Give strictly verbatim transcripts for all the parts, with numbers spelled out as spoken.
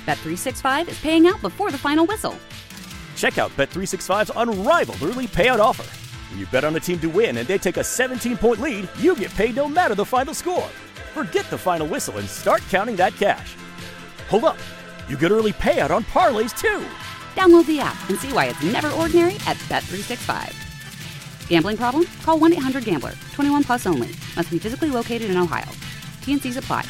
Bet three sixty-five is paying out before the final whistle. Check out Bet three sixty-five's unrivaled early payout offer. When you bet on a team to win and they take a seventeen-point lead, you get paid no matter the final score. Forget the final whistle and start counting that cash. Hold up. You get early payout on parlays, too. Download the app and see why it's never ordinary at Bet three sixty-five. Gambling problem? Call one eight hundred gambler. twenty-one plus only. Must be physically located in Ohio. T N Cs apply.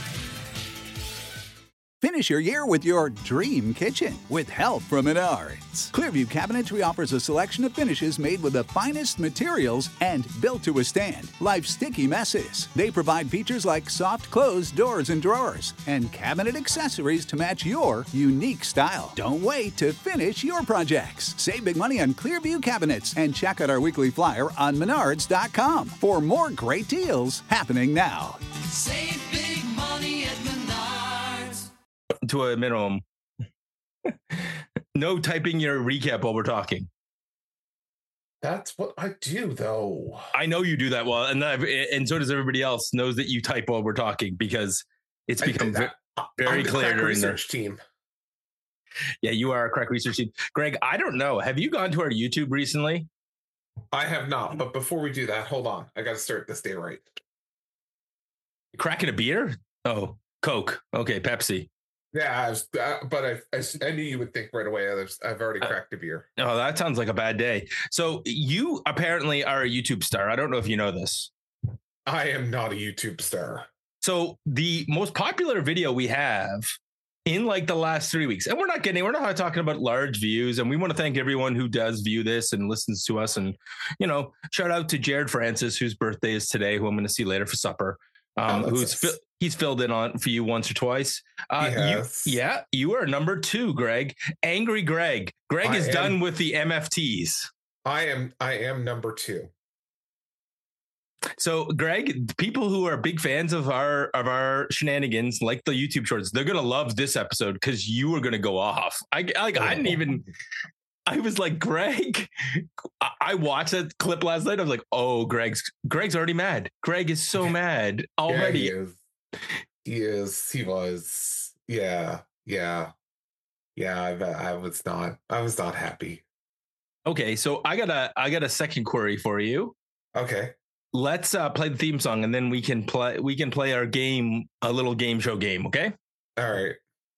Finish your year with your dream kitchen with help from Menards. Clearview Cabinetry offers a selection of finishes made with the finest materials and built to withstand life's sticky messes. They provide features like soft close doors and drawers and cabinet accessories to match your unique style. Don't wait to finish your projects. Save big money on Clearview Cabinets and check out our weekly flyer on menards dot com for more great deals happening now. Save big money at Menards. To a minimum. No typing your recap while we're talking. That's what I do, though. I know you do that well, and I've, and so does everybody else knows that you type while we're talking because it's become very, very clear during the research team. Yeah, you are a crack research team. Greg, I don't know. Have you gone to our YouTube recently? I have not, but before we do that, hold on. I got to start this day right. Cracking a beer? Oh, Coke. Okay, Pepsi. Yeah, I was, uh, but I, I, I knew you would think right away. I've, I've already cracked a beer. Oh, that sounds like a bad day. So you apparently are a YouTube star. I don't know if you know this. I am not a YouTube star. So the most popular video we have in like the last three weeks, and we're not getting, we're not talking about large views, and we want to thank everyone who does view this and listens to us. And, you know, shout out to Jared Francis, whose birthday is today, who I'm going to see later for supper. Um, oh, who's fi- he's filled in on for you once or twice. Uh, yes. you, yeah, you are number two, Greg. Angry Greg. Greg I is am, done with the M F Ts. I am. I am number two. So, Greg, people who are big fans of our of our shenanigans, like the YouTube shorts, they're gonna love this episode because you were gonna go off. I like. I didn't even. I was like, Greg, I watched that clip last night. I was like, oh, Greg's Greg's already mad. Greg is so mad already. Yeah, he is. He is. He was. Yeah. Yeah. Yeah. I, I was not. I was not happy. Okay. So I got a I got a second query for you. Okay. Let's uh, play the theme song and then we can play. We can play our game, a little game show game. Okay. All right.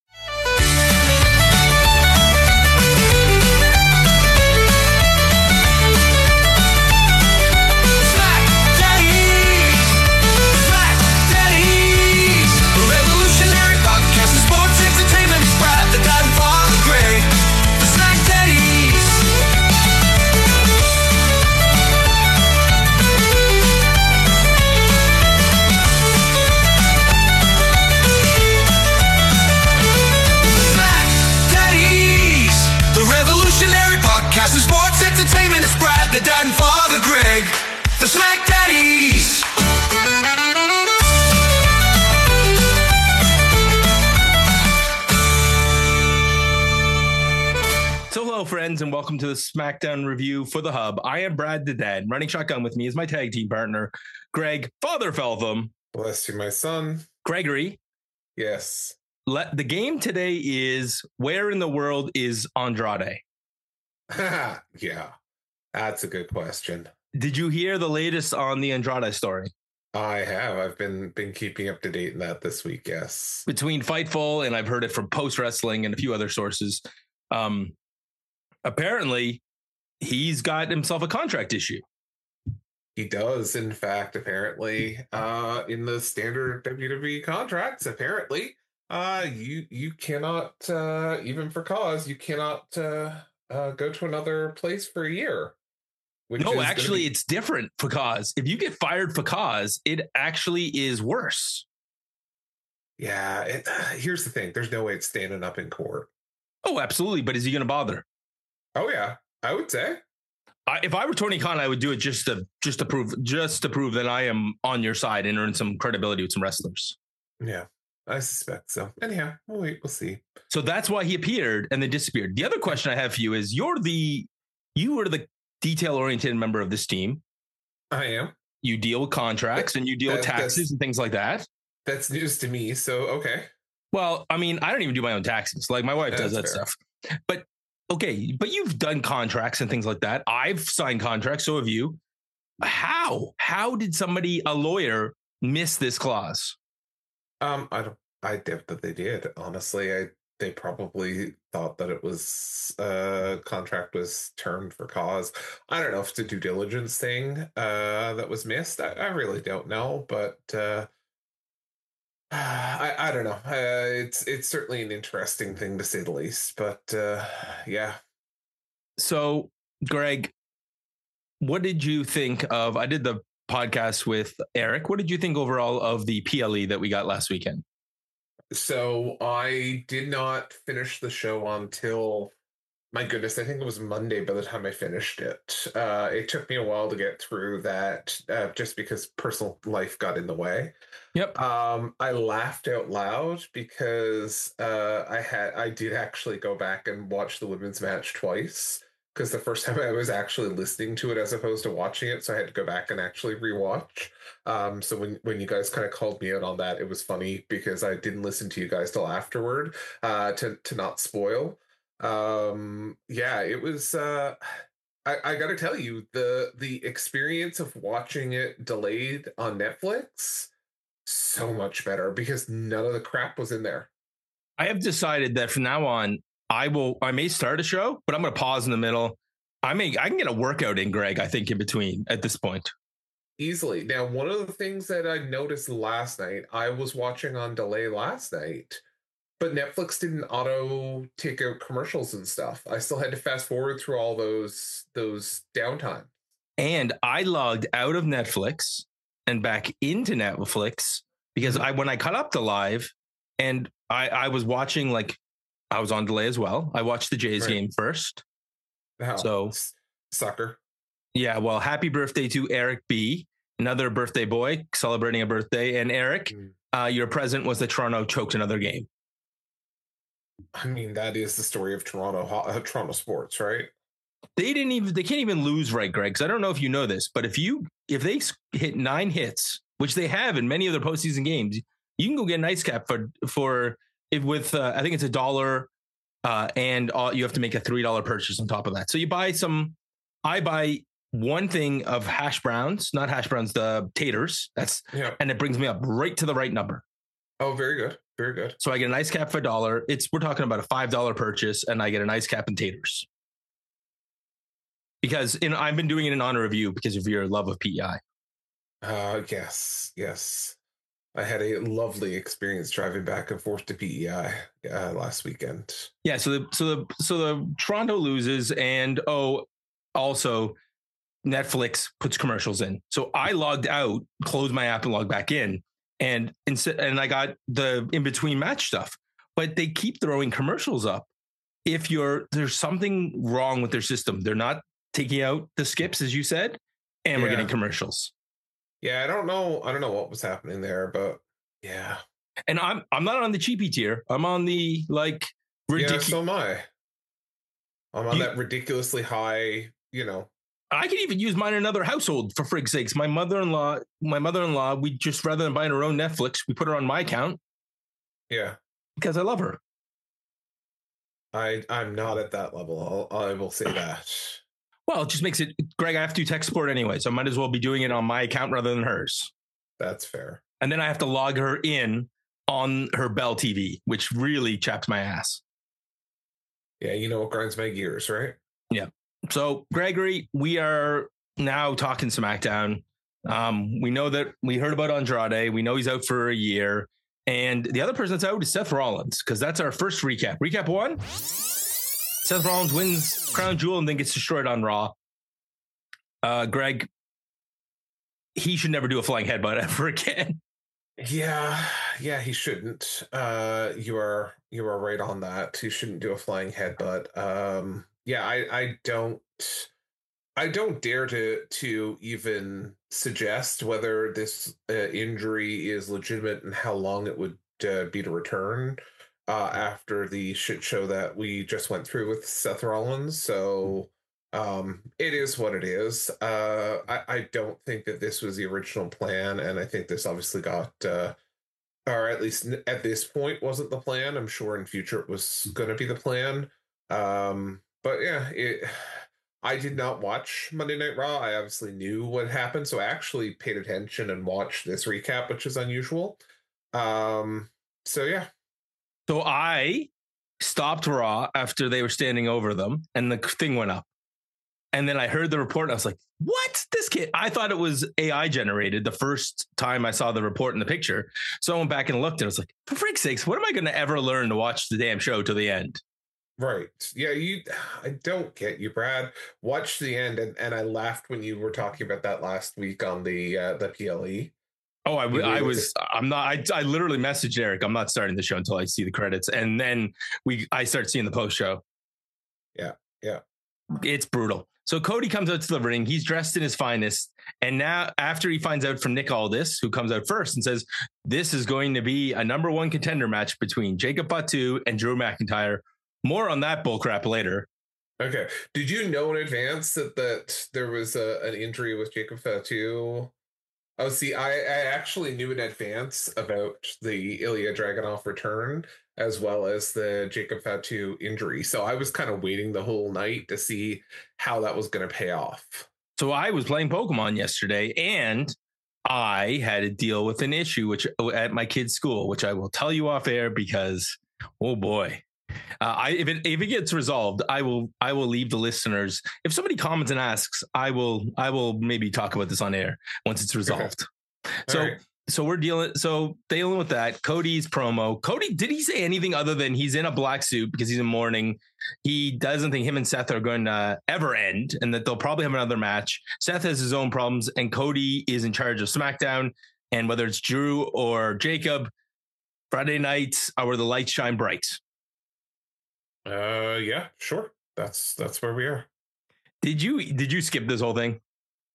Sports entertainment is Brad, the dad and father Greg, the Smack Daddies. So hello friends and welcome to the SmackDown review for the Hub. I am Brad the Dad. Running shotgun with me is my tag team partner, Greg Father Feltham. Bless you, my son. Gregory. Yes. Let the game today is where in the world is Andrade? Yeah, that's a good question. Did you hear the latest on the Andrade story? I have. I've been been keeping up to date in that this week. Yes. Between Fightful and I've heard it from Post Wrestling and a few other sources. Um, apparently, he's got himself a contract issue. He does, in fact. Apparently, uh, in the standard W W E contracts, apparently, uh, you you cannot uh, even for cause you cannot. Uh, Uh, go to another place for a year. No, actually, be- it's different for cause. If you get fired for cause, it actually is worse. Yeah. It, uh, here's the thing. There's no way it's standing up in court. Oh, absolutely. But is he going to bother? Oh, yeah, I would say. I, if I were Tony Khan, I would do it just to just to prove just to prove that I am on your side and earn some credibility with some wrestlers. Yeah. I suspect so. Anyhow, we'll wait. We'll see. So that's why he appeared and then disappeared. The other question I have for you is: You're the you were the detail-oriented member of this team. I am. You deal with contracts that, and you deal that, with taxes and things like that. That's news to me. So okay. Well, I mean, I don't even do my own taxes. Like my wife That's does that fair. stuff. But okay, but you've done contracts and things like that. I've signed contracts, so have you. How? How did somebody, a lawyer, miss this clause? Um, I don't. I doubt that they did. Honestly, I they probably thought that it was uh contract was termed for cause. I don't know if it's a due diligence thing uh that was missed. I, I really don't know, but uh I I don't know. Uh, it's it's certainly an interesting thing to say the least. But uh yeah, So, Greg, what did you think of? I did the podcast with Eric. What did you think overall of the P L E that we got last weekend? so I did not finish the show until, my goodness, I think it was Monday by the time I finished it. Uh, it took me a while to get through that, uh, just because personal life got in the way. Yep. Um, I laughed out loud because uh, I had I did actually go back and watch the women's match twice, because the first time I was actually listening to it as opposed to watching it, so I had to go back and actually rewatch. Um, so when when you guys kind of called me out on that, it was funny because I didn't listen to you guys till afterward, uh, to to not spoil. Um, yeah, it was. Uh, I, I got to tell you, the the experience of watching it delayed on Netflix, so much better because none of the crap was in there. I have decided that from now on, I will. I may start a show, but I'm going to pause in the middle. I may. I can get a workout in, Greg. I think in between at this point. Easily. Now, one of the things that I noticed last night, I was watching on delay last night, but Netflix didn't auto take out commercials and stuff. I still had to fast forward through all those those downtime. And I logged out of Netflix and back into Netflix because I when I cut up the live and I, I was watching, like I was on delay as well. I watched the Jays Right. game first. How? So S- sucker. yeah, well, happy birthday to Eric B, another birthday boy celebrating a birthday. And Eric, Mm. uh, your present was that Toronto choked another game. I mean, that is the story of Toronto ho- uh, Toronto sports, right? They didn't even they can't even lose, right, Greg? Because I don't know if you know this, but if you if they s- hit nine hits, which they have in many of their postseason games, you can go get an ice cap for for if with uh, I think it's a dollar, uh, and all, you have to make a three dollar purchase on top of that. So you buy some. I buy one thing of hash browns, not hash browns, the taters. That's Yeah. and it brings me up right to the right number. Oh, very good. Very good. So I get an ice cap for a dollar. It's we're talking about a five dollar purchase, and I get an ice cap and taters. Because in, I've been doing it in honor of you because of your love of P E I. Uh, yes, yes. I had a lovely experience driving back and forth to P E I uh, last weekend. Yeah, so the so the so the Toronto loses, and oh, also Netflix puts commercials in. So I logged out, closed my app, and logged back in, and instead, and I got the in between match stuff. But they keep throwing commercials up. If you're there's something wrong with their system, they're not taking out the skips as you said, and we're Yeah. getting commercials. Yeah, I don't know. I don't know what was happening there, but yeah. And I'm I'm not on the cheapy tier. I'm on the like Yeah, ridiculous. so am I. I'm on You- that ridiculously high, you know. I could even use mine in another household for frig's sakes. My mother-in-law, my mother-in-law, we just rather than buying her own Netflix, we put her on my account Yeah. because I love her. I I'm not at that level. I'll, I will say that. Well, it just makes it, Greg, I have to do tech support anyway, so I might as well be doing it on my account rather than hers. That's fair. And then I have to log her in on her Bell T V, which really chaps my ass. Yeah, you know what grinds my gears, right? So, Gregory, we are now talking SmackDown. Um, we know that we heard about Andrade. We know he's out for a year. And the other person that's out is Seth Rollins, because that's our first recap. Recap one. Seth Rollins wins Crown Jewel and then gets destroyed on Raw. Uh, Greg, he should never do a flying headbutt ever again. Yeah, yeah, he shouldn't. Uh, you are you are right on that. He shouldn't do a flying headbutt. Um, yeah, I I don't I don't dare to to even suggest whether this uh, injury is legitimate and how long it would uh, be to return uh, after the shit show that we just went through with Seth Rollins. So um, it is what it is. Uh, I, I don't think that this was the original plan, and I think this obviously got uh, or at least at this point wasn't the plan. I'm sure in future it was going to be the plan. Um, but yeah, it, I did not watch Monday Night Raw. I obviously knew what happened, so I actually paid attention and watched this recap, which is unusual. Um, so yeah. So I stopped Raw after they were standing over them and the thing went up. And then I heard the report and I was like, what? This kid? I thought it was A I generated the first time I saw the report in the picture. So I went back and looked and I was like, for freak's sakes, what am I going to ever learn to watch the damn show to the end? Right. Yeah, you I don't get you, Brad. Watch the end, and, and I laughed when you were talking about that last week on the uh, the P L E. Oh, I, I was, I'm not, I, I literally messaged Eric. I'm not starting the show until I see the credits. And then we, I start seeing the post show. Yeah. Yeah. It's brutal. So Cody comes out to the ring. He's dressed in his finest. And now after he finds out from Nick Aldis, who comes out first and says, this is going to be a number one contender match between Jacob Fatu and Drew McIntyre. More on that bullcrap later. Okay. Did you know in advance that, that there was a, an injury with Jacob Fatu? Oh, see, I, I actually knew in advance about the Ilya Dragunov return as well as the Jacob Fatu injury. So I was kind of waiting the whole night to see how that was going to pay off. So I was playing Pokemon yesterday and I had to deal with an issue which at my kid's school, which I will tell you off air because, oh boy. Uh, I if it if it gets resolved, I will I will leave the listeners. If somebody comments and asks, I will I will maybe talk about this on air once it's resolved. Okay. So right. so we're dealing so dealing with that. Cody's promo. Cody, did he say anything other than he's in a black suit because he's in mourning? He doesn't think him and Seth are going to ever end, and that they'll probably have another match. Seth has his own problems, and Cody is in charge of SmackDown. And whether it's Drew or Jacob, Friday nights are where the lights shine bright. Uh, yeah, sure. That's that's where we are. Did you did you skip this whole thing?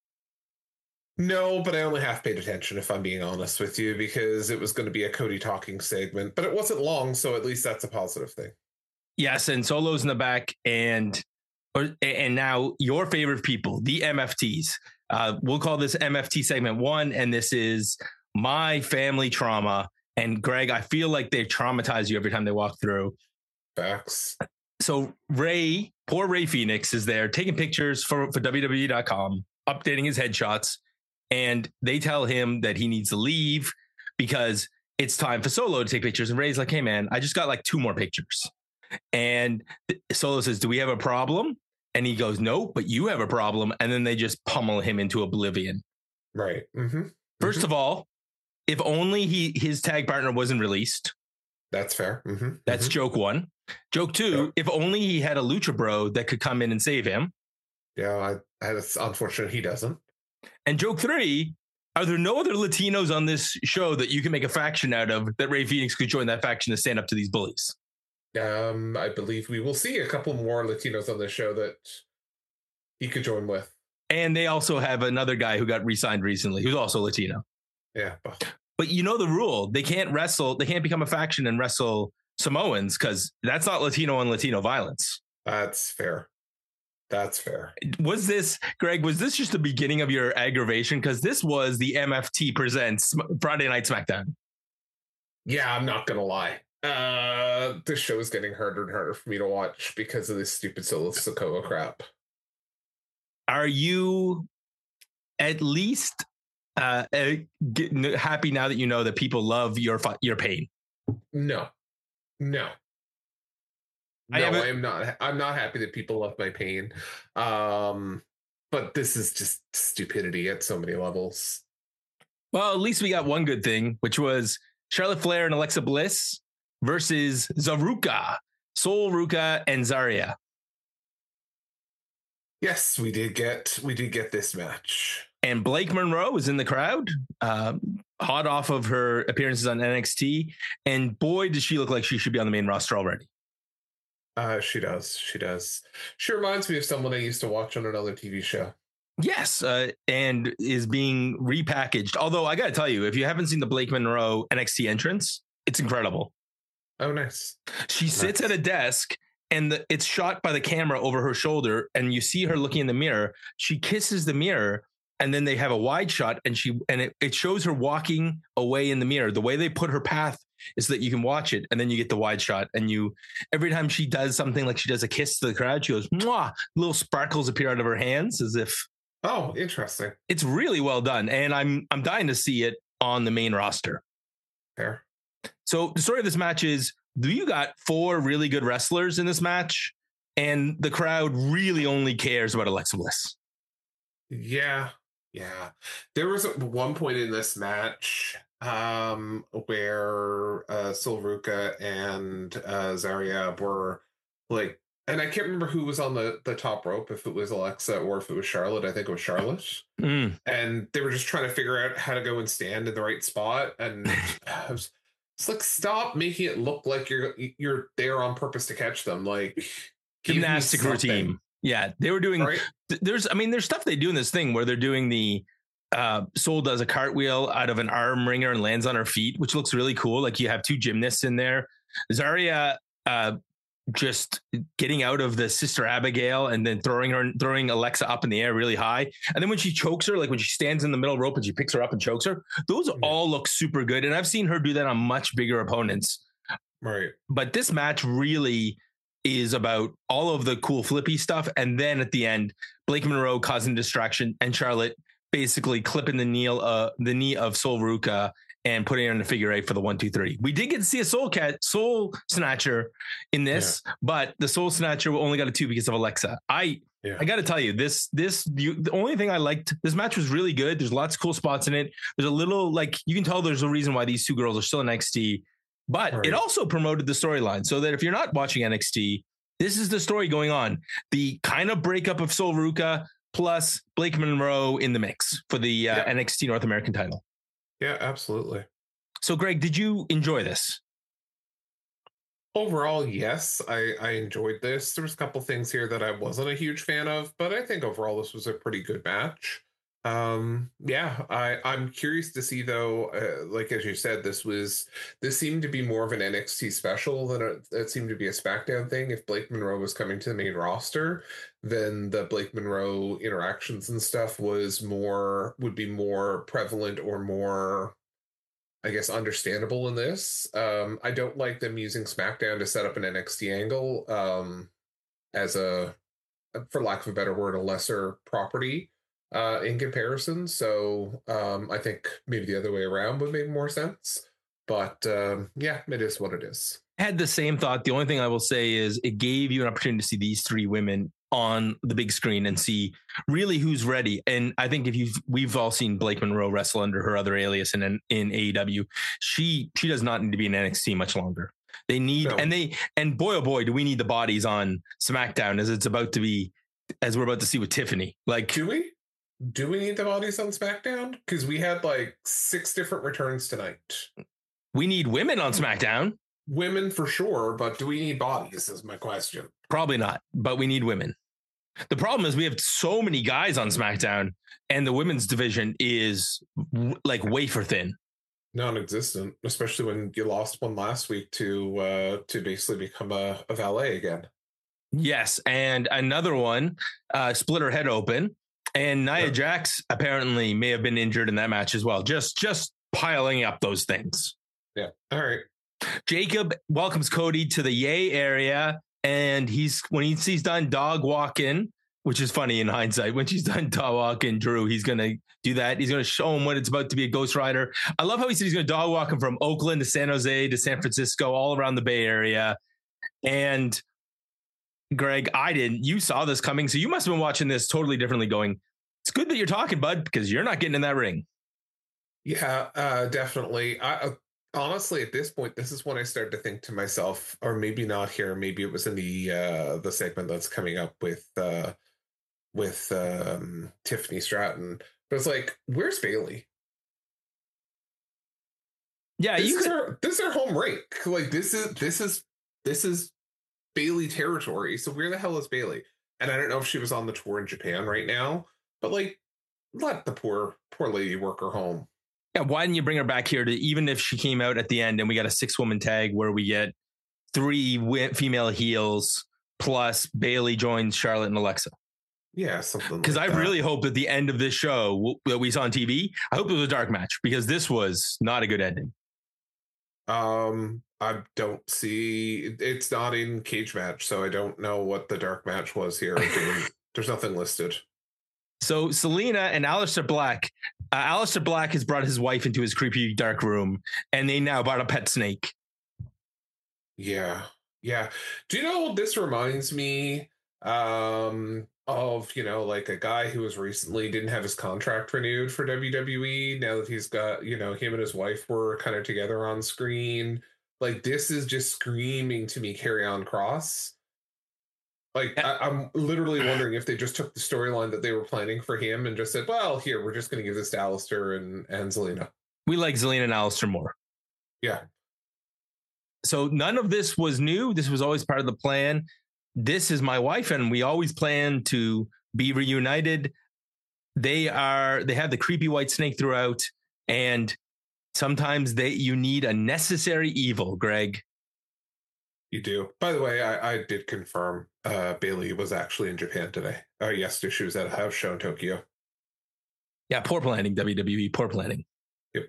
No, but I only half paid attention, if I'm being honest with you, because it was going to be a Cody talking segment, but it wasn't long, so at least that's a positive thing. Yes, and Solo's in the back, and or, and now your favorite people, the M F Ts. Uh, we'll call this M F T segment one, and this is my family trauma. And Greg, I feel like they traumatize you every time they walk through. Facts. So Ray, poor Ray Phoenix is there taking pictures for, for W W E dot com, updating his headshots, and they tell him that he needs to leave because it's time for Solo to take pictures. And Ray's like, hey, man, I just got like two more pictures. And Solo says, do we have a problem? And he goes, no, but you have a problem. And then they just pummel him into oblivion. Right. Mm-hmm. First mm-hmm. of all, if only he his tag partner wasn't released. That's fair. Mm-hmm. That's mm-hmm. joke one. Joke two, yeah. If only he had a Lucha Bro that could come in and save him. Yeah, I, I, it's unfortunate he doesn't. And joke three, are there no other Latinos on this show that you can make a faction out of that Ray Phoenix could join that faction to stand up to these bullies? Um, I believe we will see a couple more Latinos on this show that he could join with. And they also have another guy who got re-signed recently, who's also Latino. Yeah. But you know the rule. They can't wrestle. They can't become a faction and wrestle Samoans because that's not Latino on Latino violence. That's fair. That's fair. Was this, Greg, was this just the beginning of your aggravation? Because this was the M F T Presents Friday Night SmackDown. Yeah, I'm not going to lie. Uh, this show is getting harder and harder for me to watch because of this stupid Solo Sikoa crap. Are you at least uh, uh, get, happy now that you know that people love your your pain? No, no. No, I, I am not. I'm not happy that people love my pain. Um, but this is just stupidity at so many levels. Well, at least we got one good thing, which was Charlotte Flair and Alexa Bliss versus Zaruka, Sol Ruka, and Zarya. Yes, we did get we did get this match. And Blake Monroe was in the crowd, uh, hot off of her appearances on N X T. And boy, does she look like she should be on the main roster already. Uh, she does. She does. She reminds me of someone I used to watch on another T V show. Yes, uh, and is being repackaged. Although I got to tell you, if you haven't seen the Blake Monroe N X T entrance, it's incredible. Oh, nice. She nice. sits at a desk and the, it's shot by the camera over her shoulder. And you see her looking in the mirror. She kisses the mirror and then they have a wide shot, and she and it, it shows her walking away in the mirror. The way they put her path is that you can watch it, and then you get the wide shot, and you every time she does something, like she does a kiss to the crowd, she goes, "Mwah!" Little sparkles appear out of her hands as if. Oh, interesting. It's really well done, and I'm I'm dying to see it on the main roster. Fair. So the story of this match is, you got four really good wrestlers in this match, and the crowd really only cares about Alexa Bliss. Yeah, yeah. There was one point in this match um, where uh, Sol Ruca and uh, Zarya were like, and I can't remember who was on the, the top rope, if it was Alexa or if it was Charlotte. I think it was Charlotte. Mm. And they were just trying to figure out how to go and stand in the right spot. And I was, it's like, stop making it look like you're you're there on purpose to catch them. Like, gymnastic routine. Yeah, they were doing. Right? There's, I mean, there's stuff they do in this thing where they're doing the. Uh, Sol does a cartwheel out of an arm wringer and lands on her feet, which looks really cool. Like, you have two gymnasts in there. Zarya uh, just getting out of the Sister Abigail and then throwing her, throwing Alexa up in the air really high. And then when she chokes her, like when she stands in the middle rope and she picks her up and chokes her, those yeah. all look super good. And I've seen her do that on much bigger opponents. Right. But this match really is about all of the cool flippy stuff. And then at the end, Blake Monroe causing distraction and Charlotte basically clipping the knee, uh, the knee of Sol Ruca and putting her in the figure eight for the one, two, three. We did get to see a soul cat, soul snatcher in this, yeah. but the soul snatcher only got a two because of Alexa. I, yeah. I got to tell you, this, this, you, the only thing I liked, this match was really good. There's lots of cool spots in it. There's a little, like, you can tell there's a reason why these two girls are still in N X T, but right. it also promoted the storyline so that if you're not watching N X T, this is the story going on. The kind of breakup of Sol Ruca plus Blake Monroe in the mix for the uh, yeah. N X T North American title. Yeah, absolutely. So, Greg, did you enjoy this? Overall, yes, I, I enjoyed this. There was a couple things here that I wasn't a huge fan of, but I think overall this was a pretty good match. Um, yeah, I, I'm curious to see, though, uh, like as you said, this was this seemed to be more of an N X T special than a, it seemed to be a SmackDown thing. If Blake Monroe was coming to the main roster, then the Blake Monroe interactions and stuff was more would be more prevalent or more, I guess, understandable in this. Um, I don't like them using SmackDown to set up an N X T angle um, as a, for lack of a better word, a lesser property. Uh, in comparison, so um, I think maybe the other way around would make more sense. But um, yeah, it is what it is. I had the same thought. The only thing I will say is it gave you an opportunity to see these three women on the big screen and see really who's ready. And I think if you've we've all seen Blake Monroe wrestle under her other alias in in A E W, she she does not need to be in N X T much longer. They need no. and they and boy oh boy do we need the bodies on SmackDown as it's about to be as we're about to see with Tiffany. Like, do we? Do we need the bodies on SmackDown? Because we had like six different returns tonight. We need women on SmackDown. Women for sure, but do we need bodies is my question. Probably not, but we need women. The problem is we have so many guys on SmackDown and the women's division is like wafer thin. Non-existent, especially when you lost one last week to uh, to basically become a, a valet again. Yes, and another one uh, split her head open. And Nia yeah. Jax apparently may have been injured in that match as well. Just just piling up those things. Yeah. All right. Jacob welcomes Cody to the Yay area. And he's when he's, he's done dog walking, which is funny in hindsight. When she's done dog walking Drew, he's going to do that. He's going to show him what it's about to be a Ghost Rider. I love how he said he's going to dog walk him from Oakland to San Jose to San Francisco, all around the Bay Area. And Greg, I didn't. You saw this coming, so you must have been watching this totally differently going, it's good that you're talking, bud, because you're not getting in that ring. Yeah, uh, definitely. I, uh, honestly, at this point, this is when I started to think to myself, or maybe not here, maybe it was in the uh, the segment that's coming up with uh, with um, Tiffany Stratton. But it's like, where's Bayley? Yeah, this you is could... her, this is her home rink. Like this is this is this is Bayley territory. So where the hell is Bayley? And I don't know if she was on the tour in Japan right now, but like, let the poor poor lady work her home. Yeah, why didn't you bring her back here to, even if she came out at the end and we got a six woman tag where we get three female heels plus Bayley joins Charlotte and Alexa? Yeah, something Because like I that. really hope that the end of this show that we saw on T V, I hope it was a dark match, because this was not a good ending. Um, I don't see, it's not in cage match, so I don't know what the dark match was here. It didn't- There's nothing listed. So Selena and Aleister Black, uh, Aleister Black has brought his wife into his creepy dark room, and they now bought a pet snake. Yeah. Yeah. Do you know what this reminds me um of, you know, like a guy who was recently didn't have his contract renewed for W W E. Now that he's got, you know, him and his wife were kind of together on screen. Like, this is just screaming to me Carry On Cross. Like, I, I'm literally wondering if they just took the storyline that they were planning for him and just said, well, here, we're just going to give this to Aleister and, and Zelina. We like Zelina and Aleister more. Yeah. So none of this was new. This was always part of the plan. This is my wife, and we always plan to be reunited. They are, they have the creepy white snake throughout, and sometimes they, you need a necessary evil, Greg. You do. By the way, I, I did confirm uh, Bailey was actually in Japan today. Oh, yesterday she was at a house show in Tokyo. Yeah, poor planning, W W E, poor planning. Yep.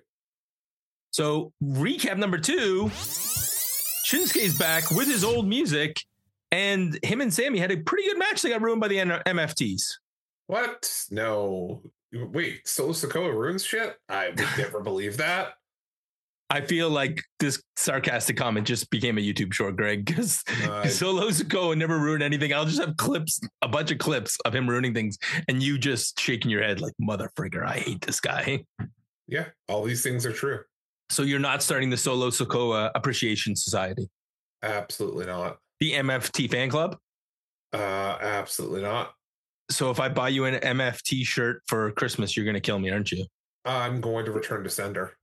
So recap number two, Shinsuke's back with his old music, and him and Sammy had a pretty good match. They got ruined by the M F Ts. What? No. Wait, Solo Sikoa ruins shit? I would never believe that. I feel like this sarcastic comment just became a YouTube short, Greg, because Uh, Solo Sikoa never ruined anything. I'll just have clips, a bunch of clips of him ruining things, and you just shaking your head like, mother frigger, I hate this guy. Yeah, all these things are true. So you're not starting the Solo Sikoa Appreciation Society, Absolutely not. the M F T fan club? Uh, absolutely not. So if I buy you an M F T shirt for Christmas, you're going to kill me, aren't you? I'm going to return to sender.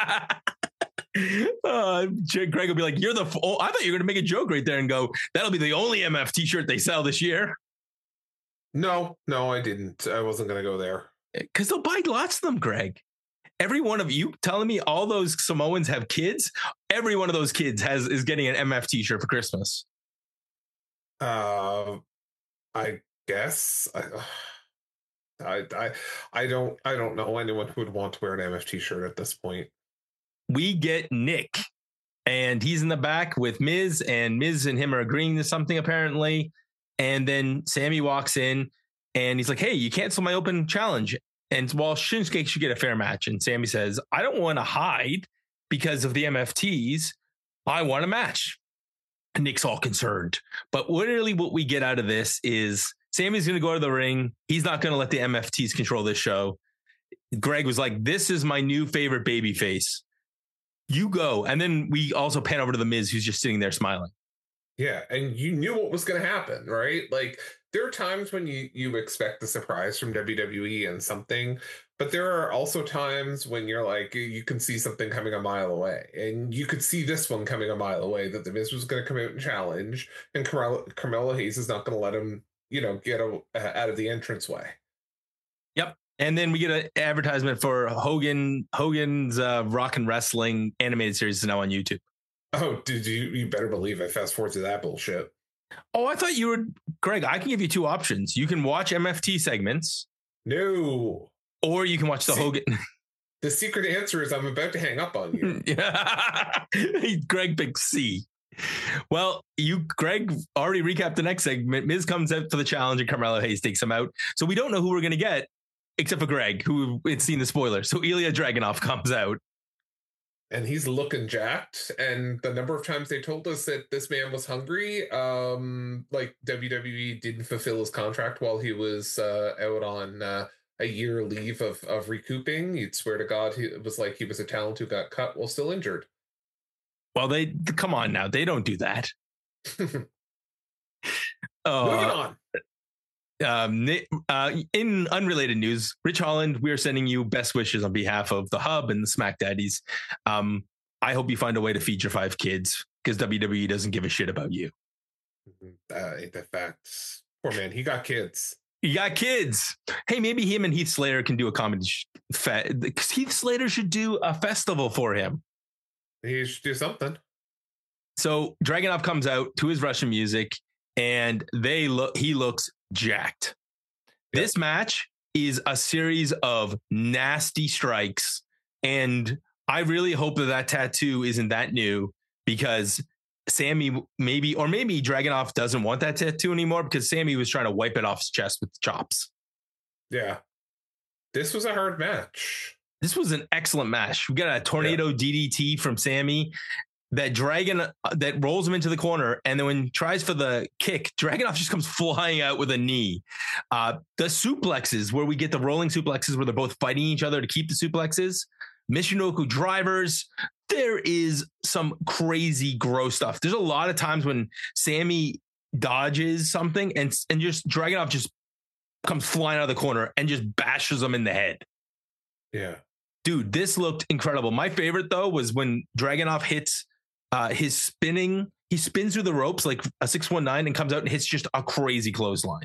uh, Greg will be like, you're the, f- oh, I thought you were going to make a joke right there and go, that'll be the only M F T shirt they sell this year. No, no, I didn't. I wasn't going to go there. Because they'll buy lots of them, Greg. Every one of you telling me all those Samoans have kids. Every one of those kids has is getting an M F T shirt for Christmas. Uh, I guess. I, I, I, I don't, I don't know anyone who would want to wear an M F T shirt at this point. We get Nick, and he's in the back with Miz, and Miz and him are agreeing to something apparently. And then Sammy walks in, and he's like, "Hey, you canceled my open challenge." And while Shinsuke should get a fair match, and Sammy says, "I don't want to hide because of the M F Ts. I want a match." And Nick's all concerned. But literally what we get out of this is Sammy's going to go to the ring. He's not going to let the M F Ts control this show. Greg was like, "This is my new favorite babyface. You go." And then we also pan over to the Miz, who's just sitting there smiling. Yeah, and you knew what was going to happen, right? Like, there are times when you you expect the surprise from W W E and something, but there are also times when you're like, you can see something coming a mile away, and you could see this one coming a mile away, that the Miz was going to come out and challenge, and Carmelo, Carmelo Hayes is not going to let him, you know, get a, uh, out of the entranceway. Yep. And then we get an advertisement for Hogan Hogan's uh, Rock and Wrestling animated series is now on YouTube. Oh, did you? You better believe I fast forward to that bullshit. Oh, I thought you were, Greg, I can give you two options. You can watch M F T segments, No. or you can watch the See, Hogan. The secret answer is I'm about to hang up on you. Greg picks C. Well, you, Greg, already recapped the next segment. Miz comes out for the challenge and Carmelo Hayes takes him out. So we don't know who we're going to get, except for Greg, who had seen the spoiler. So Ilya Dragunov comes out. And he's looking jacked. And the number of times they told us that this man was hungry, um, like W W E didn't fulfill his contract while he was uh, out on uh, a year leave of, of recouping. You'd swear to God he, it was like he was a talent who got cut while still injured. Well, they come on now. They don't do that. Moving uh, on. Um, uh, in unrelated news, Rich Holland, we are sending you best wishes on behalf of the Hub and the Smack Daddies. Um, I hope you find a way to feed your five kids, because W W E doesn't give a shit about you. That ain't the facts. Poor man, he got kids. You got kids. Hey, maybe him and Heath Slater can do a comedy. Fe- Heath Slater should do a festival for him. He should do something. So Dragunov comes out to his Russian music, and they look. He looks jacked. This match is a series of nasty strikes. And I really hope that that tattoo isn't that new, because Sammy maybe, or maybe Dragunov doesn't want that tattoo anymore because Sammy was trying to wipe it off his chest with chops. Yeah. This was a hard match. This was an excellent match. We got a tornado yeah. D D T from Sammy. That Dragon uh, that rolls him into the corner, and then when he tries for the kick, Dragunov just comes flying out with a knee. Uh, the suplexes, where we get the rolling suplexes, where they're both fighting each other to keep the suplexes. Michinoku drivers. There is some crazy gross stuff. There's a lot of times when Sammy dodges something, and and just Dragunov just comes flying out of the corner and just bashes him in the head. Yeah, dude, this looked incredible. My favorite though was when Dragunov hits. Uh, his spinning, he spins through the ropes like a six one nine and comes out and hits just a crazy clothesline.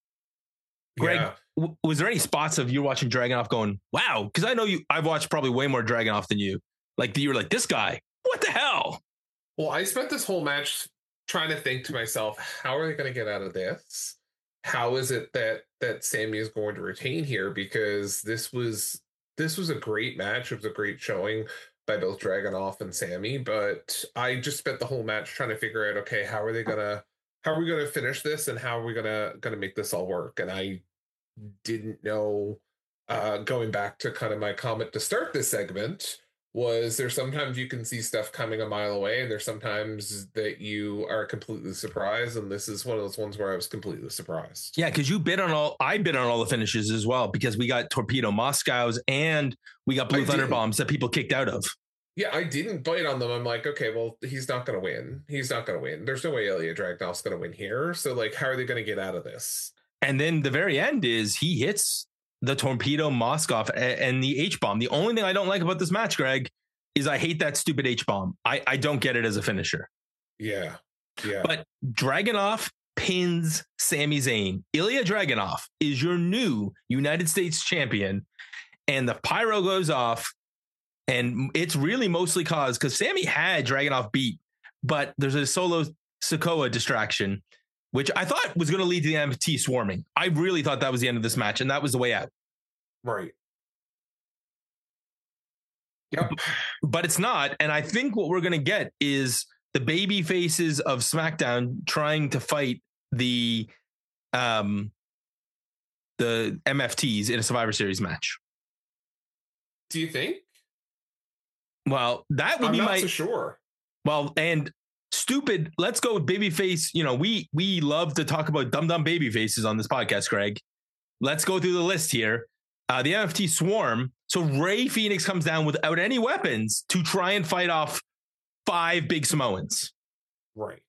Greg, yeah. w- was there any spots of you watching Dragunov going, wow? Because I know you, I've watched probably way more Dragunov than you. Like you were like, this guy, what the hell? Well, I spent this whole match trying to think to myself, how are they going to get out of this? How is it that that Sammy is going to retain here? Because this was this was a great match. It was a great showing by both Dragunov and Sammy, but I just spent the whole match trying to figure out, okay, how are they gonna, how are we gonna finish this, and how are we gonna gonna make this all work? And I didn't know. Uh, going back to kind of my comment to start this segment, was there sometimes you can see stuff coming a mile away, and there's sometimes that you are completely surprised, and this is one of those ones where I was completely surprised. Yeah, because you bid on all, I bid on all the finishes as well, because we got Torpedo Moscows and we got Blue I Thunder didn't. Bombs that people kicked out of. Yeah, I didn't bite on them. I'm like, okay, well, he's not going to win. He's not going to win. There's no way Ilya Dragunov's going to win here. So, like, how are they going to get out of this? And then the very end is he hits the Torpedo Moskov and the H-bomb. The only thing I don't like about this match, Greg, is I hate that stupid H-bomb. I, I don't get it as a finisher. Yeah, yeah. But Dragunov pins Sami Zayn. Ilya Dragunov is your new United States champion. And the pyro goes off. And it's really mostly caused because Sammy had Dragunov beat, but there's a solo Sikoa distraction, which I thought was going to lead to the M F T swarming. I really thought that was the end of this match, and that was the way out. Right. Yep. But it's not. And I think what we're going to get is the baby faces of SmackDown trying to fight the um the M F Ts in a Survivor Series match. Do you think? Well, that would I'm be not my so sure. Well, and stupid. Let's go with babyface. You know, we we love to talk about dumb dumb baby faces on this podcast, Greg. Let's go through the list here. Uh, the M F T swarm. So Ray Phoenix comes down without any weapons to try and fight off five big Samoans. Right.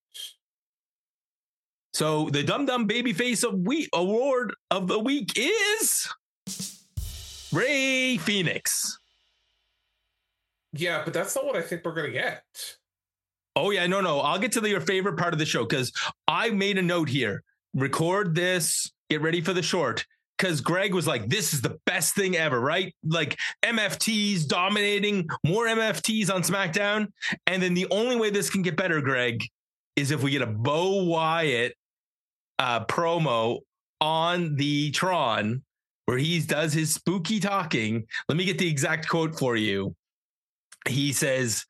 So the dumb dumb babyface of week award of the week is Ray Phoenix. Yeah, but that's not what I think we're going to get. Oh, yeah. No, no. I'll get to the, your favorite part of the show because I made a note here. Record this. Get ready for the short. Because Greg was like, this is the best thing ever, right? Like M F Ts dominating, more M F Ts on SmackDown. And then the only way this can get better, Greg, is if we get a Bo Wyatt uh, promo on the Tron where he does his spooky talking. Let me get the exact quote for you. He says,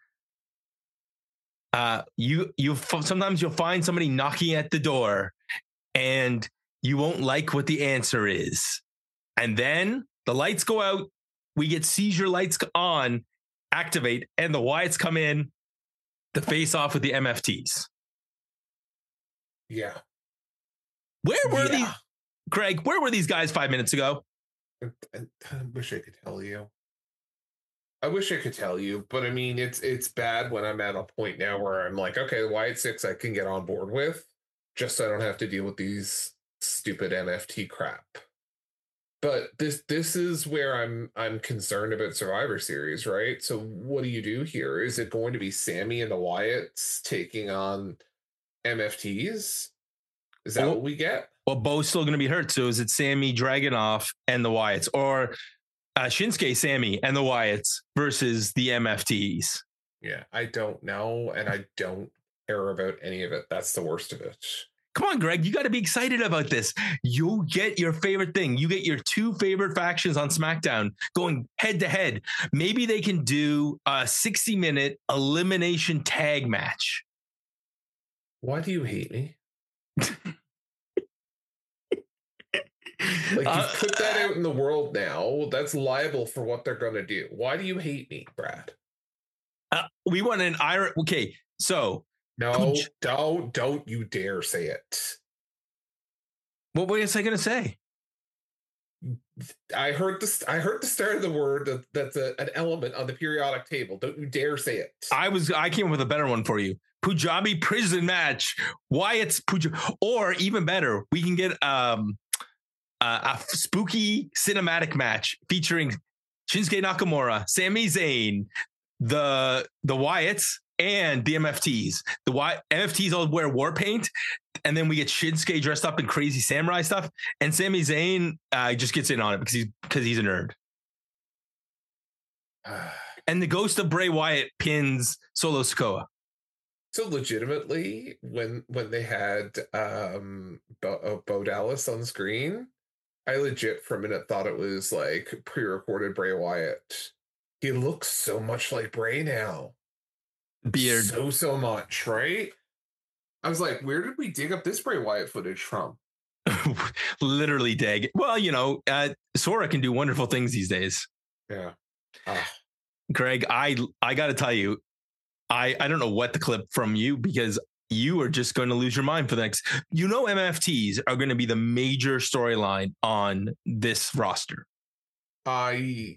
uh, you, you, sometimes you'll find somebody knocking at the door and you won't like what the answer is. And then the lights go out. We get seizure lights on, activate, and the Wyatts come in to face off with the M F Ts. Yeah. Where were yeah. these, Greg, where were these guys five minutes ago? I, I, I wish I could tell you. I wish I could tell you, but I mean, it's it's bad when I'm at a point now where I'm like, okay, the Wyatt Six I can get on board with, just so I don't have to deal with these stupid M F T crap. But this this is where I'm I'm concerned about Survivor Series, right? So what do you do here? Is it going to be Sammy and the Wyatts taking on M F Ts? Is that well, what we get? Well, Bo's still going to be hurt. So is it Sammy Dragunov and the Wyatts, or uh, Shinsuke Sammy and the Wyatts versus the M F Ts? Yeah, I don't know, and I don't care about any of it. That's the worst of it. Come on, Greg, you got to be excited about this. You get your favorite thing. You get your two favorite factions on SmackDown going head to head. Maybe they can do a sixty minute elimination tag match. Why do you hate me? Like, Uh, you've put that out in the world now. That's liable for what they're going to do. Why do you hate me, Brad? Uh, we want an iron. Okay, so No, Pooch. don't, don't you dare say it. what was I going to say? I heard this. I heard the start of the word that, that's a, an element on the periodic table. Don't you dare say it. I was I came up with a better one for you. Punjabi prison match. Wyatt's Punjab, or even better, we can get um uh, a spooky cinematic match featuring Shinsuke Nakamura, Sami Zayn, the the Wyatts, and the M F Ts. The y- M F Ts all wear war paint, and then we get Shinsuke dressed up in crazy samurai stuff, and Sami Zayn uh, just gets in on it because he's because he's a nerd. And the ghost of Bray Wyatt pins Solo Sikoa. So legitimately, when when they had um Bo, uh, Bo Dallas on screen, I legit for a minute thought it was like pre-recorded Bray Wyatt. He looks so much like Bray now. Beard. So, so much, right? I was like, where did we dig up this Bray Wyatt footage from? Literally dag. Well, you know, uh, Sora can do wonderful things these days. Yeah. Ah. Greg, I I got to tell you, I, I don't know what the clip from you, because you are just going to lose your mind for the next. You know, M F Ts are going to be the major storyline on this roster. I.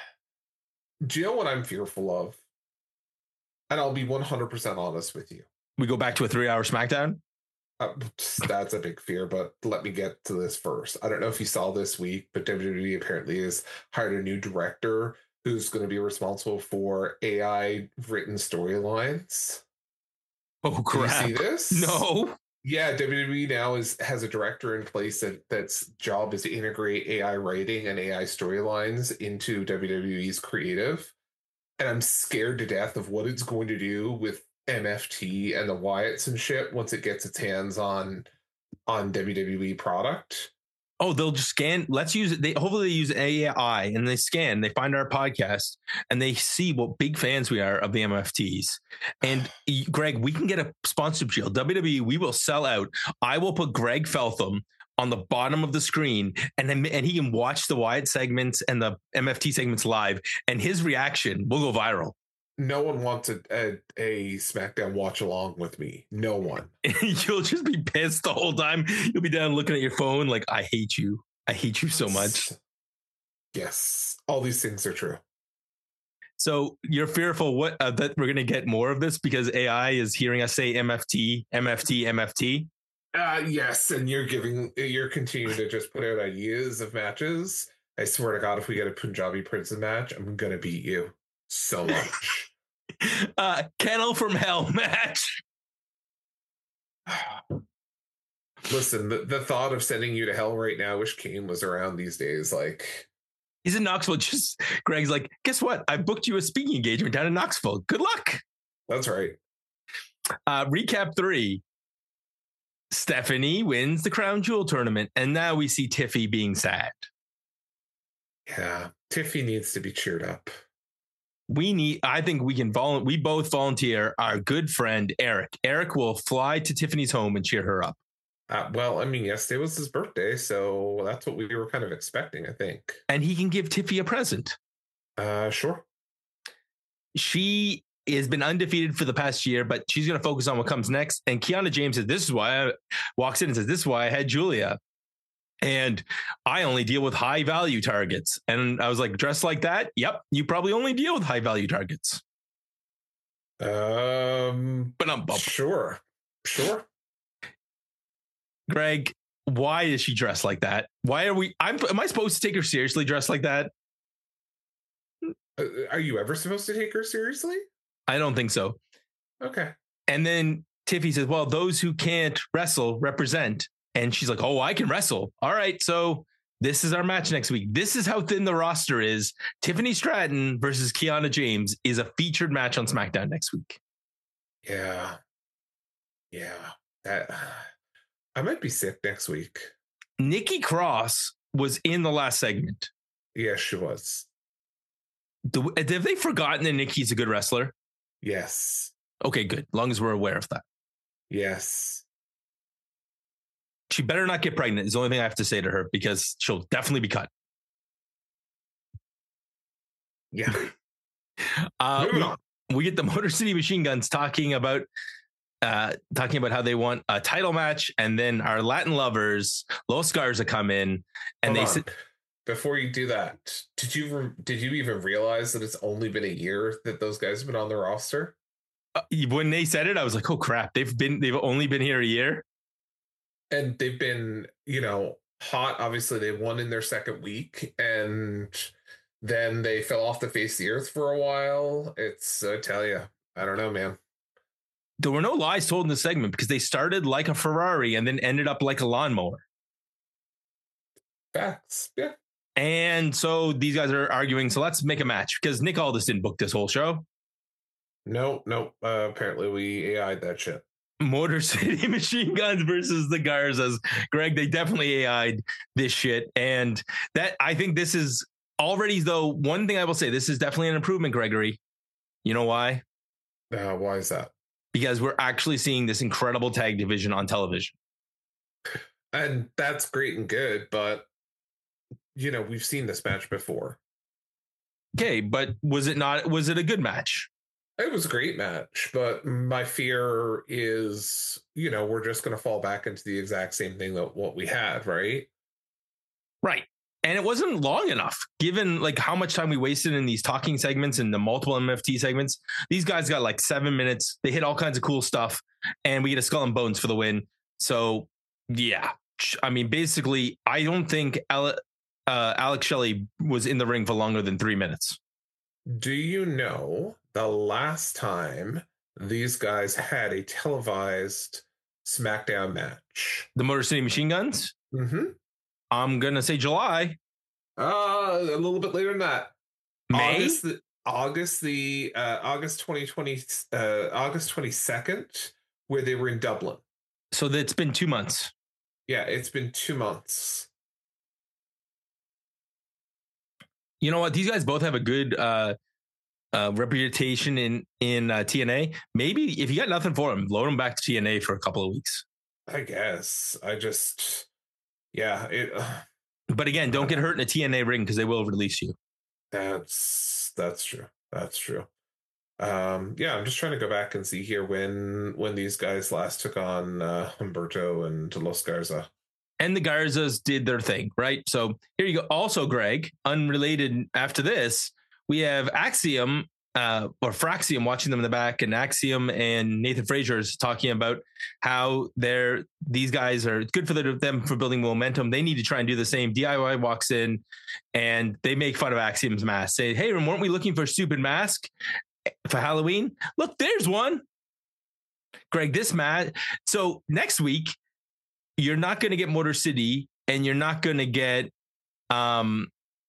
Do you know what I'm fearful of? And I'll be one hundred percent honest with you. We go back to a three-hour SmackDown. Uh, that's a big fear, but let me get to this first. I don't know if you saw this week, but W W E apparently has hired a new director who's going to be responsible for A I written storylines. Oh, crap. Did you see this? No. Yeah, W W E now is has a director in place that that's job is to integrate A I writing and A I storylines into W W E's creative. And I'm scared to death of what it's going to do with M F T and the Wyatts and shit once it gets its hands on on W W E product. Oh, they'll just scan. Let's use it. They hopefully they use A I and they scan. They find our podcast and they see what big fans we are of the M F Ts. And Greg, we can get a sponsorship deal. W W E, we will sell out. I will put Greg Feltham on the bottom of the screen, and then and he can watch the Wyatt segments and the M F T segments live, and his reaction will go viral. No one wants a, a, a SmackDown watch along with me. No one. You'll just be pissed the whole time. You'll be down looking at your phone like, I hate you. I hate you so much. Yes. All these things are true. So you're fearful what uh, that we're going to get more of this because A I is hearing us say M F T, M F T, M F T. Uh, yes. And you're giving, you're continuing to just put out ideas of matches. I swear to God, if we get a Punjabi prison match, I'm going to beat you so much. uh, Kennel from Hell match. Listen, the, the thought of sending you to hell right now, I wish Kane was around these days. Like, he's in Knoxville. Just Greg's like, guess what? I booked you a speaking engagement down in Knoxville. Good luck. That's right. Uh, recap three. Stephanie wins the Crown Jewel tournament, and now we see Tiffy being sad. Yeah, Tiffy needs to be cheered up. We need, I think we can volunteer. We both volunteer our good friend, Eric. Eric will fly to Tiffany's home and cheer her up. Uh, well, I mean, yesterday was his birthday, so that's what we were kind of expecting, I think. And he can give Tiffy a present. Uh, sure. She has been undefeated for the past year, but she's going to focus on what comes next. And Kiana James says, this is why I walks in and says, this is why I had Julia. And I only deal with high value targets. And I was like, dressed like that? Yep. You probably only deal with high value targets. Um, but I'm sure. Sure. Greg, why is she dressed like that? Why are we, I'm, am I supposed to take her seriously dressed like that? Uh, are you ever supposed to take her seriously? I don't think so. Okay. And then Tiffy says, well, those who can't wrestle represent. And she's like, oh, I can wrestle. All right. So this is our match next week. This is how thin the roster is. Tiffany Stratton versus Kiana James is a featured match on SmackDown next week. Yeah. Yeah. That I might be sick next week. Nikki Cross was in the last segment. Yes, she was. Do, have they forgotten that Nikki's a good wrestler? Yes. Okay, good. As long as we're aware of that. Yes. She better not get pregnant is the only thing I have to say to her, because she'll definitely be cut. Yeah. Uh, Moving we, on. we get the Motor City Machine Guns talking about uh, talking about how they want a title match, and then our Latin lovers, Los Garza, come in and Hold they on. say, Before you do that, did you re- did you even realize that it's only been a year that those guys have been on the roster? uh, when they said it, I was like, oh crap, they've been they've only been here a year. And they've been, you know, hot. Obviously, they won in their second week, and then they fell off the face of the earth for a while. It's, I tell you, I don't know, man. There were no lies told in the segment, because they started like a Ferrari and then ended up like a lawnmower. Facts. Yeah. And so these guys are arguing, so let's make a match, because Nick Aldis didn't book this whole show. No, no. Uh, apparently, we A I'd that shit. Motor City Machine Guns versus the Garzas. Greg, they definitely A I'd this shit. And that, I think this is already, though, one thing I will say, this is definitely an improvement, Gregory. You know why? Uh, why is that? Because we're actually seeing this incredible tag division on television. And that's great and good, but, you know, we've seen this match before. Okay, but was it not, was it a good match? It was a great match, but my fear is, you know, we're just going to fall back into the exact same thing that what we had, right? Right. And it wasn't long enough, given like how much time we wasted in these talking segments and the multiple M F T segments. These guys got like seven minutes. They hit all kinds of cool stuff, and we get a skull and bones for the win. So, yeah. I mean, basically, I don't think Ale- uh, Alex Shelley was in the ring for longer than three minutes. Do you know the last time these guys had a televised SmackDown match? The Motor City Machine Guns? Mm-hmm. I'm going to say July. Uh, a little bit later than that. May? August the, August the uh, August twenty twenty uh, August twenty-second, where they were in Dublin. So that's been two months. Yeah, it's been two months. You know what? These guys both have a good uh, uh, reputation in in uh, T N A. Maybe if you got nothing for them, load them back to T N A for a couple of weeks. I guess. I just, yeah. It. Uh, but again, don't get hurt in a T N A ring, because they will release you. That's that's true. That's true. Um, yeah, I'm just trying to go back and see here when when these guys last took on uh, Humberto and Los Garza. And the Garzas did their thing, right? So here you go. Also, Greg, unrelated after this, we have Axiom uh, or Fraxium watching them in the back, and Axiom and Nathan Frazier is talking about how they're these guys are good for the, them for building momentum. They need to try and do the same. D I Y walks in and they make fun of Axiom's mask, say, hey, weren't we looking for a stupid mask for Halloween? Look, there's one. Greg, this match. So next week, you're not going to get Motor City, and you're not going to get, um,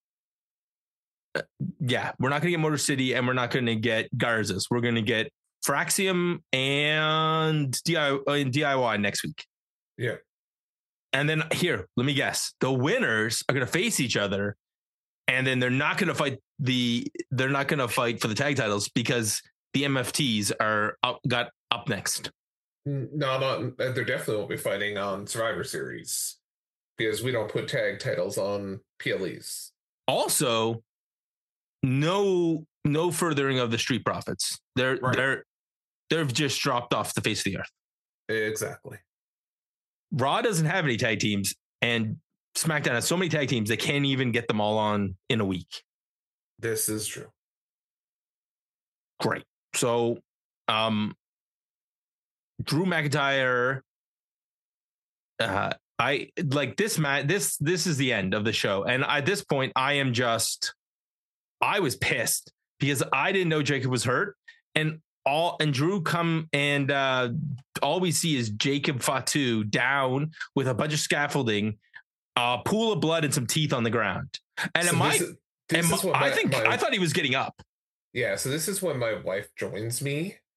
yeah, we're not going to get Motor City, and we're not going to get Garzas. We're going to get Fraxium and D I Y, and D I Y next week. Yeah. And then here, let me guess, the winners are going to face each other, and then they're not going to fight the, they're not going to fight for the tag titles, because the M F Ts are up, got up next. No, not, they definitely won't be fighting on Survivor Series, because we don't put tag titles on P L Es. Also, no no furthering of the Street Profits. They're Right. they're they've just dropped off the face of the earth. Exactly. Raw doesn't have any tag teams, and SmackDown has so many tag teams they can't even get them all on in a week. This is true. Great. So, um, Drew McIntyre. Uh, I like this match. This this is the end of the show, and at this point, I am just. I was pissed because I didn't know Jacob was hurt, and all and Drew come and uh, all we see is Jacob Fatu down with a bunch of scaffolding, a pool of blood, and some teeth on the ground. And So am I? this is- this am- is what I my- think my- I thought he was getting up. Yeah, so this is when my wife joins me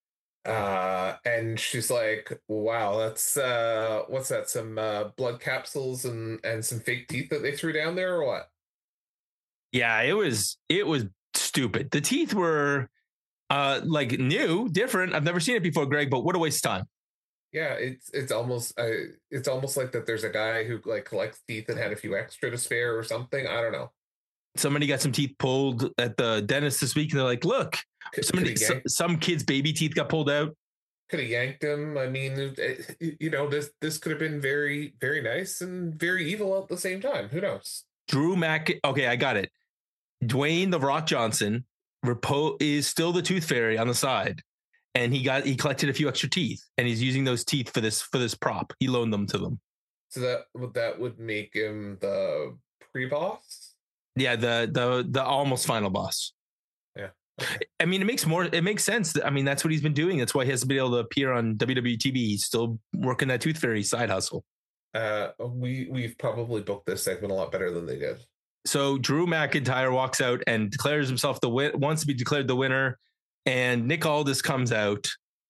Uh, and she's like, wow, that's uh, what's that? Some uh, blood capsules and and some fake teeth that they threw down there, or what? Yeah, it was it was stupid. The teeth were uh like new, different. I've never seen it before, Greg, but what a waste of time. Yeah, it's it's almost uh, it's almost like that there's a guy who like collects teeth and had a few extra to spare or something. I don't know. Somebody got some teeth pulled at the dentist this week, and they're like, look, Could, somebody could he some, yank, some kid's baby teeth got pulled out. could have yanked him. I mean, it- it- you know, this this could have been very very nice and very evil at the same time. Who knows? Drew Mac. Okay, I got it. Dwayne the Rock Johnson repo is still the tooth fairy on the side, and he got he collected a few extra teeth, and he's using those teeth for this for this prop. He loaned them to them. So that would that would make him the pre-boss. Yeah, the the the almost final boss. Yeah. Okay. I mean, it makes more it makes sense. I mean, that's what he's been doing. That's why he hasn't been able to appear on W W E T V. He's still working that tooth fairy side hustle. Uh, we we've probably booked this segment a lot better than they did. So Drew McIntyre walks out and declares himself the win, wants to be declared the winner, and Nick Aldis comes out,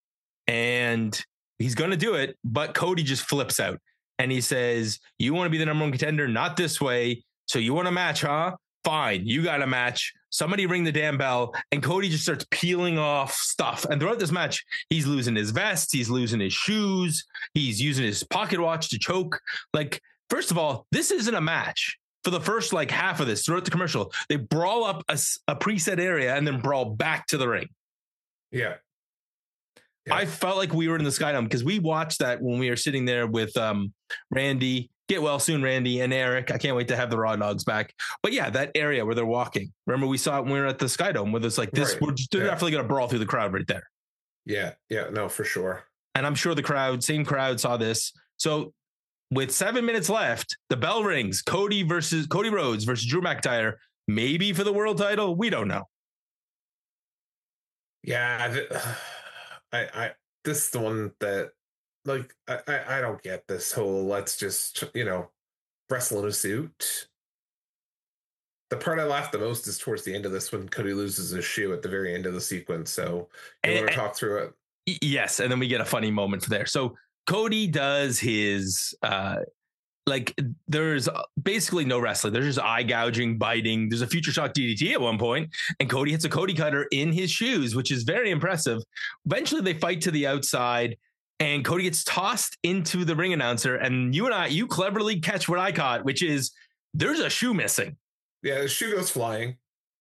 and he's going to do it, but Cody just flips out and he says, "You want to be the number one contender? Not this way. So you want a match, huh? Fine, you got a match. Somebody ring the damn bell." And Cody just starts peeling off stuff. And throughout this match, he's losing his vest, he's losing his shoes, he's using his pocket watch to choke. Like, first of all, this isn't a match. For the first like half of this, throughout the commercial, they brawl up a, a preset area and then brawl back to the ring. Yeah. Yeah. I felt like we were in the Skydome because we watched that when we were sitting there with um, Randy. Get well soon, Randy, and Eric. I can't wait to have the Raw Dogs back. But yeah, that area where they're walking. Remember, we saw it when we were at the Skydome, where it's like this. Right. We're just, they're Yeah. definitely going to brawl through the crowd right there. Yeah. Yeah. No, for sure. And I'm sure the crowd, same crowd, saw this. So with seven minutes left, the bell rings. Cody versus Cody Rhodes versus Drew McIntyre, maybe for the world title. We don't know. Yeah. Th- I, I, this is the one that, like, I, I, I don't get this whole let's just, you know, wrestle in a suit. The part I laughed the most is towards the end of this when Cody loses his shoe at the very end of the sequence. So you And- want to talk through it? Y- Yes, and then we get a funny moment for there. So Cody does his uh like there's basically no wrestling. There's just eye gouging, biting. There's a future shock D D T at one point, and Cody hits a Cody cutter in his shoes, which is very impressive. Eventually they fight to the outside, and Cody gets tossed into the ring announcer, and you and I, you cleverly catch what I caught, which is there's a shoe missing. Yeah, the shoe goes flying.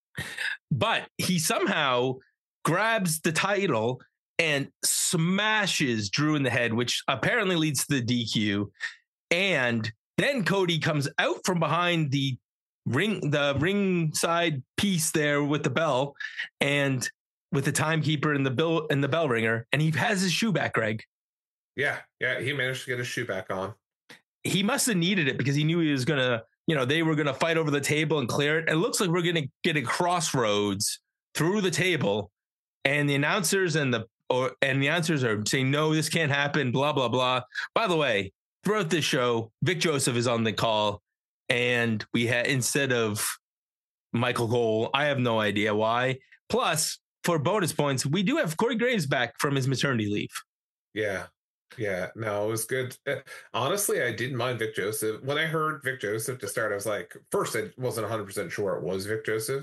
But he somehow grabs the title and smashes Drew in the head, which apparently leads to the D Q. And then Cody comes out from behind the ring, the ringside piece there with the bell and with the timekeeper and the bill and the bell ringer, and he has his shoe back, Greg. Yeah, yeah, he managed to get his shoe back on. He must have needed it because he knew he was gonna, you know, they were gonna fight over the table and clear it. It looks like we're gonna get a crossroads through the table, and the announcers and the or and the announcers are saying, no, this can't happen, blah, blah, blah. By the way, throughout this show, Vic Joseph is on the call, and we had instead of Michael Cole, I have no idea why. Plus, for bonus points, we do have Corey Graves back from his maternity leave. Yeah. Yeah, no, it was good. Uh, Honestly, I didn't mind Vic Joseph. When I heard Vic Joseph to start, I was like, first, I wasn't one hundred percent sure it was Vic Joseph.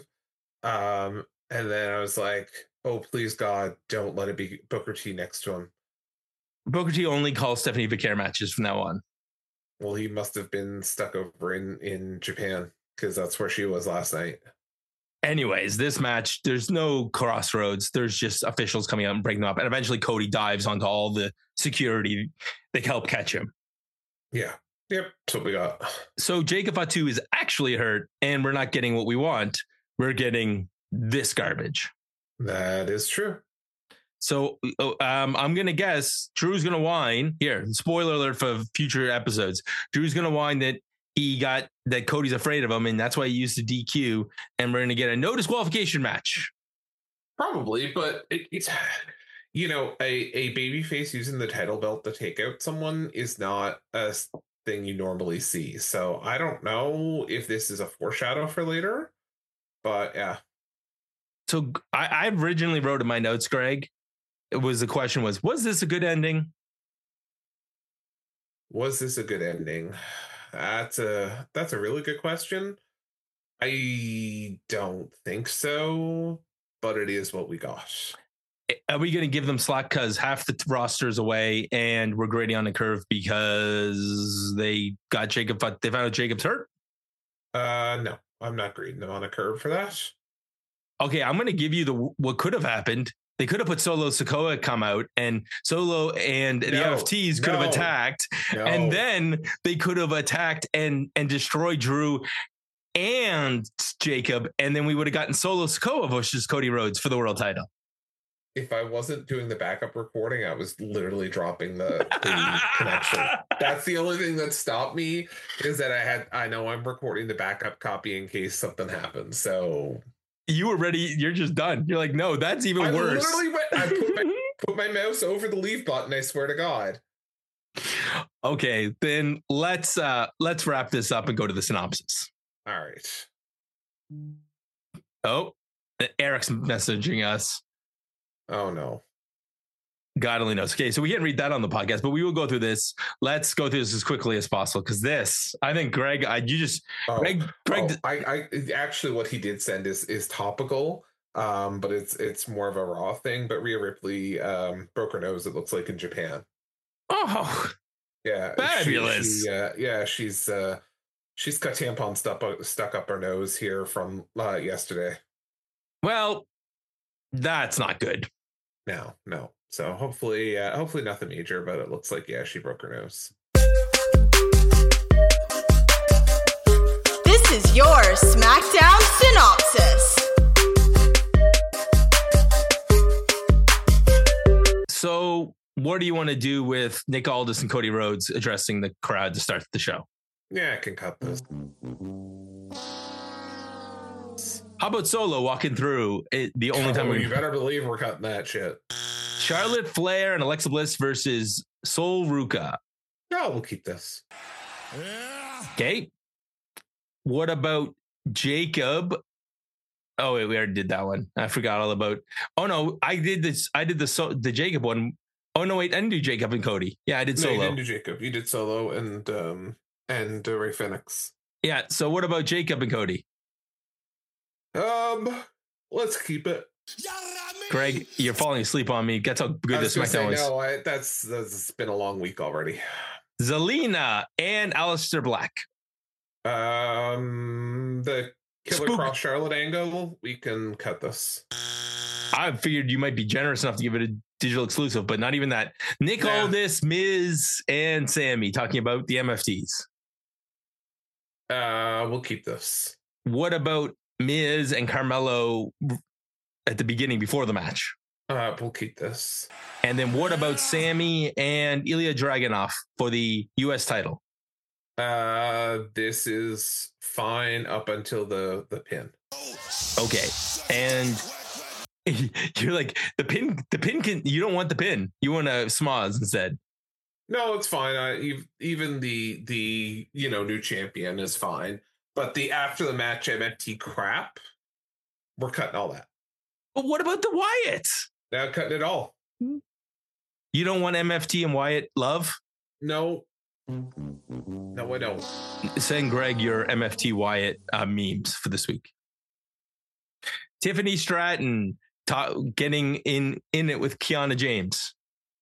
Um, and then I was like, oh, please, God, don't let it be Booker T next to him. Booker T only calls Stephanie Vicaire matches from now on. Well, he must have been stuck over in, in Japan because that's where she was last night. Anyways, this match, there's no crossroads. There's just officials coming out and breaking them up. And eventually Cody dives onto all the security. They help catch him. Yeah. Yep. That's what we got. So Jacob Fatu is actually hurt, and we're not getting what we want. We're getting this garbage. That is true. So um, I'm going to guess Drew's going to whine. Here, spoiler alert for future episodes. Drew's going to whine that he got that Cody's afraid of him, and that's why he used the D Q, and we're going to get a no disqualification match. Probably, but it, it's, you know, a, a babyface using the title belt to take out someone is not a thing you normally see. So I don't know if this is a foreshadow for later, but yeah. So I, I originally wrote in my notes, Greg, it was the question was, was this a good ending? Was this a good ending? That's a that's a really good question. I don't think so, but it is what we got. Are we going to give them slack because half the roster is away and we're grading on the curve because they got Jacob? They found out Jacob's hurt. Uh, no, I'm not grading on a curve for that. Okay, I'm going to give you the what could have happened. They could have put Solo Sikoa come out, and Solo and the No, N F Ts could no, have attacked, no. and then they could have attacked and and destroyed Drew and Jacob, and then we would have gotten Solo Sikoa versus Cody Rhodes for the world title. If I wasn't doing the backup recording, I was literally dropping the, the connection. That's the only thing that stopped me, is that I had I know I'm recording the backup copy in case something happens. So You were ready. You're just done. You're like, no, that's even I worse. literally went, I put my, put my mouse over the leave button. I swear to God. Okay, then let's uh let's wrap this up and go to the synopsis. All right. Oh, Eric's messaging us. Oh no. God only knows. Okay, so we can't read that on the podcast, but we will go through this. Let's go through this as quickly as possible because this, I think, Greg, I, you just, Oh, Greg, Greg, oh, I, I actually what he did send is is topical, um, but it's it's more of a raw thing. But Rhea Ripley um, broke her nose. It looks like in Japan. oh, Yeah, fabulous. She, she, uh, yeah, she's uh, she's got tampon stuck stuck up her nose here from uh, yesterday. well, that's not good. No, no. So hopefully, uh, hopefully nothing major. But it looks like yeah, she broke her nose. This is your SmackDown synopsis. So, what do you want to do with Nick Aldis and Cody Rhodes addressing the crowd to start the show? Yeah, I can cut this. How about Solo walking through it, the only time Oh, we you better believe we're cutting that shit. Charlotte Flair and Alexa Bliss versus Sol Ruka. No, we'll keep this. Okay. What about Jacob? Oh wait, we already did that one. I forgot all about. Oh no, I did this. I did the so the Jacob one. Oh no, wait, I didn't do Jacob and Cody. Yeah, I did No, you Solo. didn't do Jacob. You did Solo and um and uh, Ray Phoenix. Yeah. So what about Jacob and Cody? Um, let's keep it. Greg, you're falling asleep on me. That's how good I was this gonna say, SmackDown was. no, I, that's that's been a long week already. Zelina and Aleister Black. Um, the Killer Spook. Cross Charlotte angle, we can cut this. I figured you might be generous enough to give it a digital exclusive, but not even that. Nick Yeah. Aldis, Miz, and Sammy talking about the M F Ts. Uh, we'll keep this. What about Miz and Carmelo at the beginning before the match? Uh, we'll keep this. And then what about Sammy and Ilya Dragunov for the U S title? Uh, this is fine up until the the pin. Okay. And you're like, the pin, the pin can, you don't want the pin. You want a Smoz instead. No, it's fine. I, ev- even the the you know new champion is fine, but the after the match M F T crap, we're cutting all that. But what about the Wyatts? Now cutting it all. You don't want M F T and Wyatt love? No, no, I don't. Send Greg your M F T Wyatt uh, memes for this week. Tiffany Stratton ta- getting in in it with Kiana James.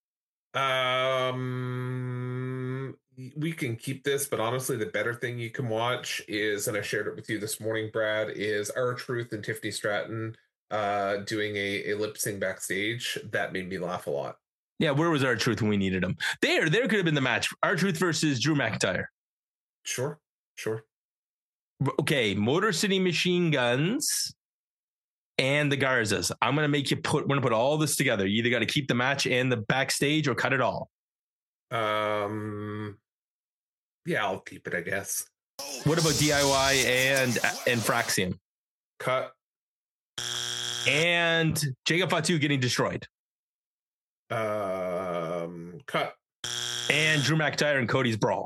Um, we can keep this, but honestly, the better thing you can watch is, and I shared it with you this morning, Brad, is R-Truth and Tiffany Stratton uh doing a, a lip sync backstage. That made me laugh a lot. Yeah, where was R-Truth when we needed him? There, there could have been the match. R-Truth versus Drew McIntyre. Sure, sure. Okay, Motor City Machine Guns and the Garzas. I'm gonna make you put. We're gonna put all this together. You either got to keep the match and the backstage, or cut it all. Um, yeah, I'll keep it, I guess. What about D I Y and and Fraxium Cut. and Jacob Fatu getting destroyed, Um, cut. and Drew McIntyre and Cody's brawl?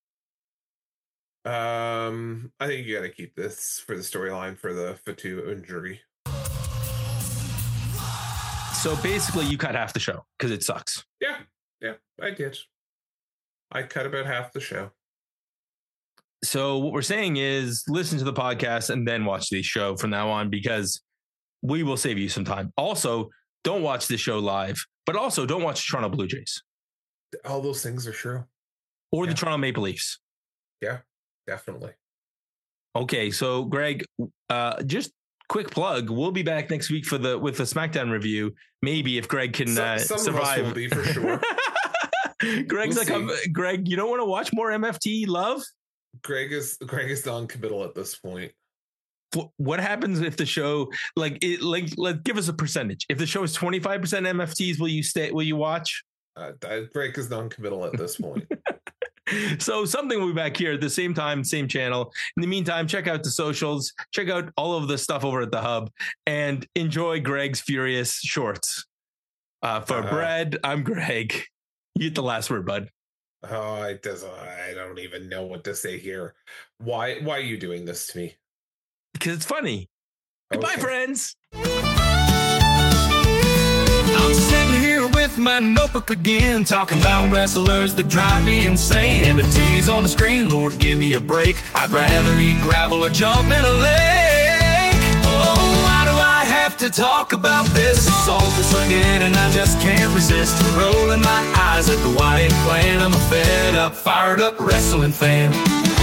Um, I think you got to keep this for the storyline for the Fatu injury. So basically, you cut half the show because it sucks. Yeah, yeah, I did. I cut about half the show. So what we're saying is listen to the podcast and then watch the show from now on, because we will save you some time. Also, don't watch the show live, but also don't watch Toronto Blue Jays. All those things are true. Or Yeah. the Toronto Maple Leafs. Yeah, definitely. Okay, so Greg, uh, just quick plug. We'll be back next week for the with the SmackDown review. Maybe if Greg can Some, uh, some survive. of us will be for sure. Greg's We'll like, um, Greg, you don't want to watch more M F T love? Greg is Greg is non-committal at this point. What, what happens if the show, like, it, like, let give us a percentage. If the show is twenty-five percent M F Ts, will you stay? Will you watch? Uh, Greg is non-committal at this point. So something will be back here at the same time, same channel. In the meantime, check out the socials, check out all of the stuff over at the Hub, and enjoy Greg's Furious shorts. Uh, for Uh-huh. Brad, I'm Greg. You get the last word, bud. Oh, it does. I don't even know what to say here. Why? Why are you doing this to me? Because it's funny. Goodbye, Okay. friends. I'm sitting here with my notebook again, talking about wrestlers that drive me insane. And the T's on the screen, Lord, give me a break. I'd rather eat gravel or jump in a lake. Oh, why do I have to talk about this? It's all this again, and I just can't resist rolling my eyes at the Wyatt clan. I'm a fed up, fired up wrestling fan.